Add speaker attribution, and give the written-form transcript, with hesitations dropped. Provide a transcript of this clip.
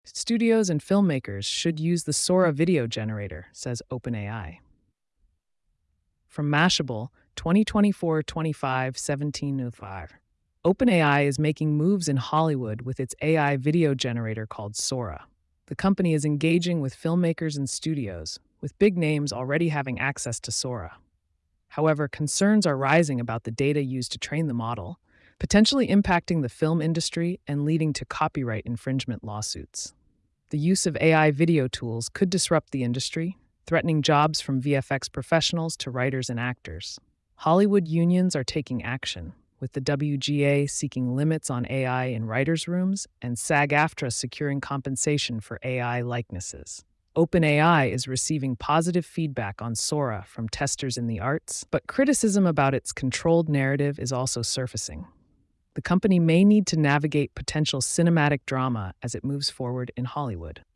Speaker 1: Studios and filmmakers should use the Sora video generator, says OpenAI. From Mashable, 2024-25-1705. OpenAI is making moves in Hollywood with its AI video generator called Sora. The company is engaging with filmmakers and studios, with big names already having access to Sora. However, concerns are rising about the data used to train the model, potentially impacting the film industry and leading to copyright infringement lawsuits. The use of AI video tools could disrupt the industry, threatening jobs from VFX professionals to writers and actors. Hollywood unions are taking action, with the WGA seeking limits on AI in writers' rooms and SAG-AFTRA securing compensation for AI likenesses. OpenAI is receiving positive feedback on Sora from testers in the arts, but criticism about its controlled narrative is also surfacing. The company may need to navigate potential cinematic drama as it moves forward in Hollywood.